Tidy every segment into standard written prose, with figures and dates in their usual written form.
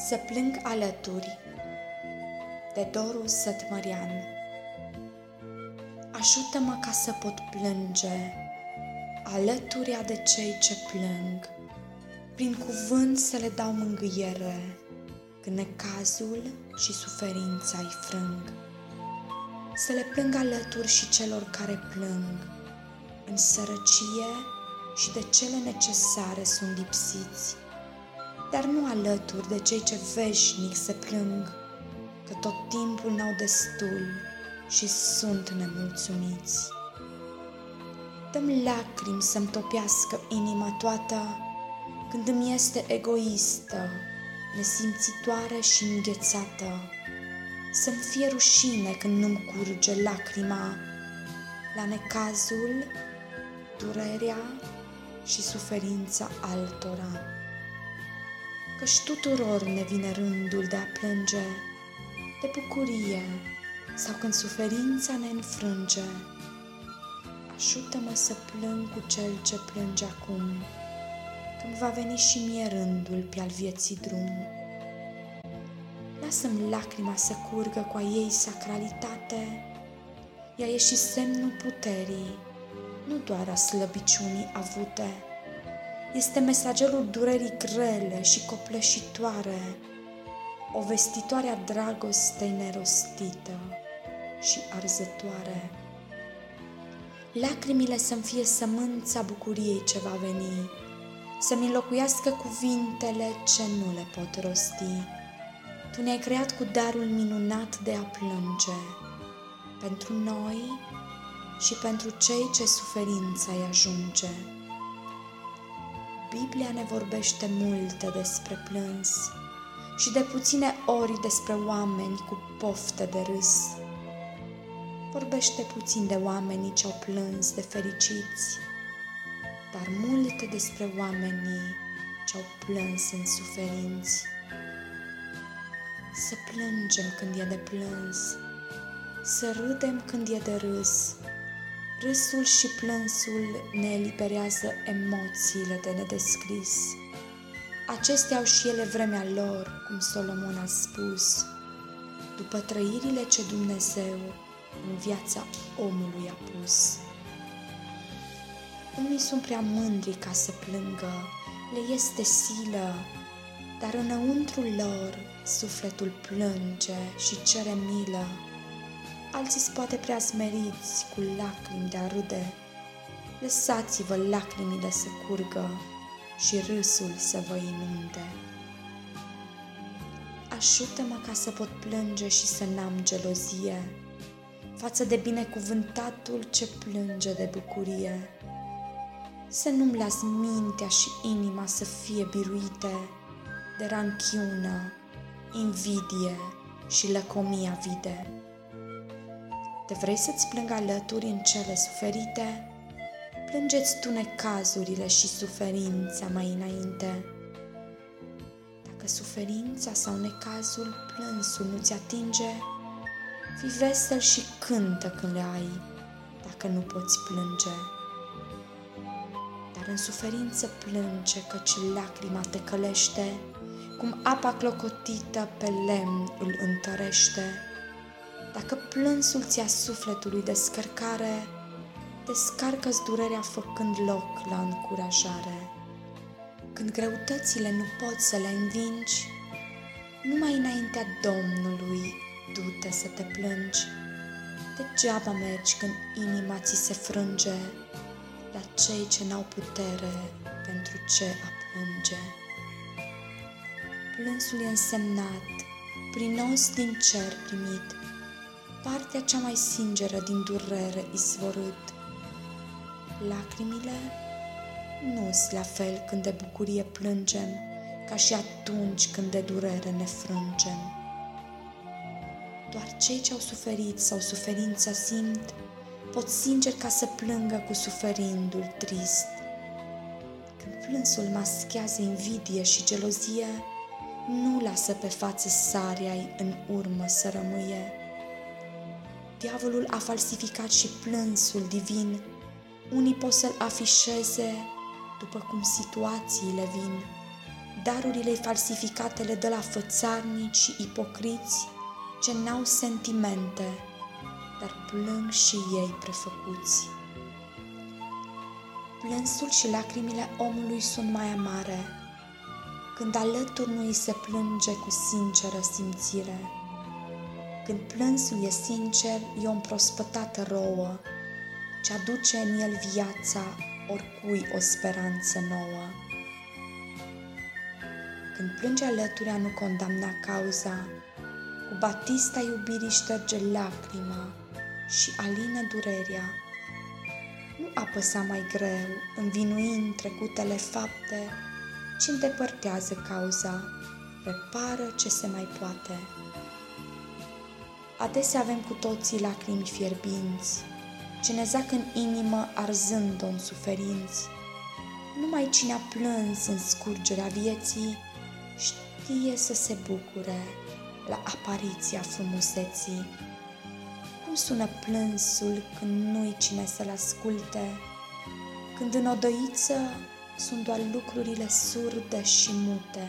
Să plâng alături, de Doru Sătmărean. Ajută-mă ca să pot plânge alăturea de cei ce plâng, prin cuvânt să le dau mângâiere când necazul și suferința îi frâng. Să le plâng alături și celor care plâng în sărăcie și de cele necesare sunt lipsiți, dar nu alături de cei ce veșnic se plâng, că tot timpul n-au destul și sunt nemulțumiți. Dă-mi lacrimi să-mi topească inima toată când îmi este egoistă, nesimțitoare și înghețată, să-mi fie rușine când nu-mi curge lacrima la necazul, durerea și suferința altora. Căci tuturor ne vine rândul de a plânge de bucurie sau când suferința ne înfrânge. Ajută-mă să plâng cu cel ce plânge acum, când va veni și mie rândul pe al vieții drum. Lasă-mi lacrima să curgă cu a ei sacralitate, ea e și semnul puterii, nu doar a slăbiciunii avute. Este mesagerul durerii grele și copleșitoare, o vestitoare a dragostei nerostită și arzătoare. Lacrimile să-mi fie sămânța bucuriei ce va veni, să-mi înlocuiască cuvintele ce nu le pot rosti. Tu ne-ai creat cu darul minunat de a plânge, pentru noi și pentru cei ce suferința îi ajunge. Biblia ne vorbește multe despre plâns și de puține ori despre oameni cu pofte de râs. Vorbește puțin de oamenii ce-au plâns de fericiți, dar multe despre oamenii ce-au plâns în suferinți. Să plângem când e de plâns, să râdem când e de râs. Râsul și plânsul ne eliberează emoțiile de nedescris. Acestea au și ele vremea lor, cum Solomon a spus, după trăirile ce Dumnezeu în viața omului a pus. Unii sunt prea mândri ca să plângă, le este silă, dar înăuntrul lor sufletul plânge și cere milă. Alții-s poate prea smeriți cu lacrimi de a râde. Lăsați-vă lacrimile să curgă și râsul să vă inunde. Ajută-mă ca să pot plânge și să n-am gelozie față de binecuvântatul ce plânge de bucurie. Să nu-mi las mintea și inima să fie biruite de ranchiună, invidie și lăcomia vide. Te vrei să-ți plâng alături în cele suferite? Plângeți tu necazurile și suferința mai înainte. Dacă suferința sau necazul plânsul nu-ți atinge, fii vesel și cântă când le ai, dacă nu poți plânge. Dar în suferință plânge, căci lacrima te călește, cum apa clocotită pe lemn îl întărește. Dacă plânsul ți-a sufletului descărcare, descarcă-ți durerea făcând loc la încurajare. Când greutățile nu poți să le învingi, numai înaintea Domnului du-te să te plângi. Degeaba mergi când inima ți se frânge la cei ce n-au putere pentru ce a plânge. Plânsul e însemnat, prinos din cer primit, partea cea mai singeră din durere izvorât. Lacrimile nu-s la fel când de bucurie plângem, ca și atunci când de durere ne frângem. Doar cei ce au suferit sau suferința simt, pot sincer ca să plângă cu suferindu-l trist. Când plânsul maschează invidie și gelozie, nu lasă pe față saria-i în urmă să rămâie. Diavolul a falsificat și plânsul divin, unii pot să-l afișeze după cum situațiile vin. darurile falsificate le dă la fățarnici și ipocriți ce n-au sentimente, dar plâng și ei prefăcuți. Plânsul și lacrimile omului sunt mai amare, când alături nu îi se plânge cu sinceră simțire. Când plânsul e sincer, e o împrospătată rouă, ce aduce în el viața oricui o speranță nouă. Când plânge alături a nu condamna cauza, cu batista iubirii șterge lacrima și alină durerea. Nu apăsa mai greu, învinuind trecutele fapte, ci îndepărtează cauza, repară ce se mai poate. Adesea avem cu toții lacrimi fierbinți, ce ne zac în inimă arzând-o în suferinți. Numai cine a plâns în scurgerea vieții știe să se bucure la apariția frumuseții. Cum sună plânsul când nu-i cine să-l asculte, când în odăiță sunt doar lucrurile surde și mute.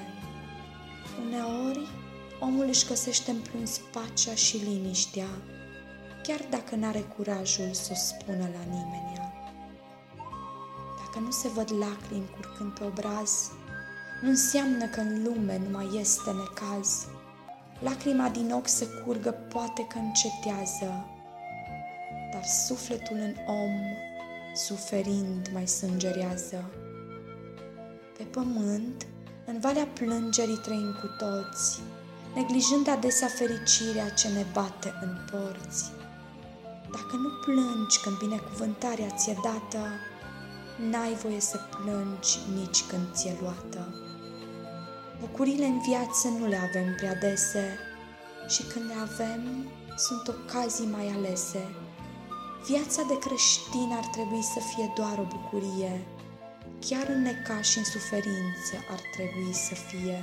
Uneori, omul își găsește în plâns pacea și liniștea, chiar dacă n-are curajul să o spună la nimenea. Dacă nu se văd lacrimi curgând pe obraz, nu înseamnă că în lume nu mai este necaz. Lacrima din ochi să curgă poate că încetează, dar sufletul în om, suferind, mai sângerează. Pe pământ, în valea plângerii trăim cu toți, neglijând adesea fericirea ce ne bate în porți. Dacă nu plângi când binecuvântarea ți-e dată, n-ai voie să plângi nici când ți-e luată. Bucurile în viață nu le avem prea dese și când le avem, sunt ocazii mai alese. Viața de creștin ar trebui să fie doar o bucurie, chiar în necaz și în suferință ar trebui să fie.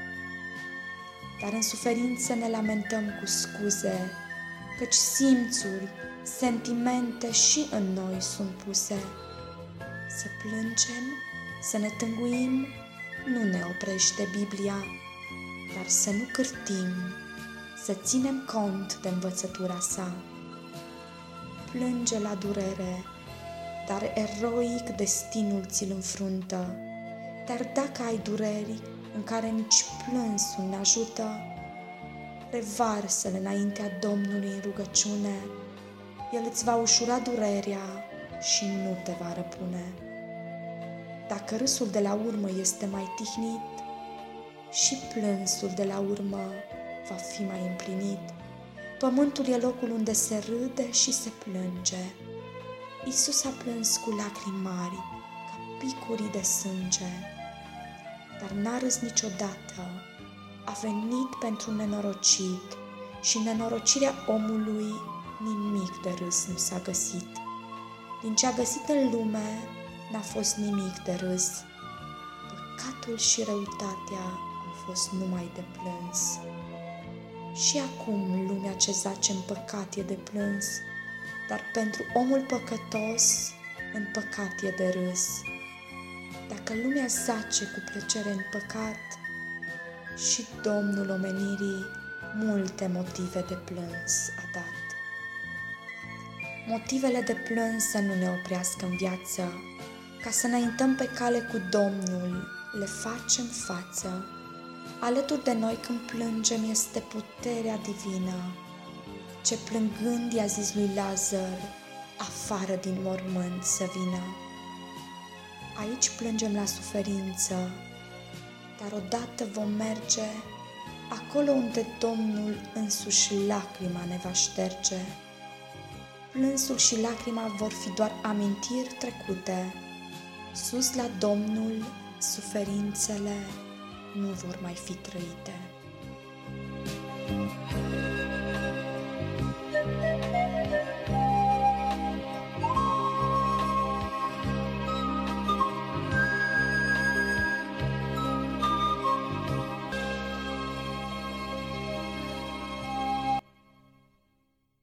Dar în suferință ne lamentăm cu scuze, căci simțuri, sentimente și în noi sunt puse. Să plângem, să ne tânguim, nu ne oprește Biblia, dar să nu cârtim, să ținem cont de învățătura sa. Plânge la durere, dar eroic destinul ți-l înfruntă. Dar dacă ai dureri în care nici plânsul ne ajută, revarsă-le înaintea Domnului în rugăciune. El îți va ușura durerea și nu te va răpune. Dacă râsul de la urmă este mai tihnit, și plânsul de la urmă va fi mai împlinit. Pământul e locul unde se râde și se plânge. Iisus a plâns cu lacrimi mari, ca picurii de sânge, dar n-a râs niciodată. A venit pentru nenorocit și în nenorocirea omului nimic de râs nu s-a găsit. Din ce a găsit în lume n-a fost nimic de râs. Păcatul și răutatea au fost numai de plâns. Și acum lumea ce zace în păcat e de plâns, dar pentru omul păcătos în păcat e de râs. Dacă lumea zace cu plăcere în păcat, și Domnul omenirii multe motive de plâns a dat. Motivele de plâns să nu ne oprească în viață, ca să înaintăm pe cale cu Domnul, le facem față. Alături de noi când plângem este puterea divină, ce plângând i-a zis lui Lazar, afară din mormânt să vină. Aici plângem la suferință, dar odată vom merge acolo unde Domnul însuși lacrima ne va șterge. Plânsul și lacrima vor fi doar amintiri trecute. Sus la Domnul, suferințele nu vor mai fi trăite.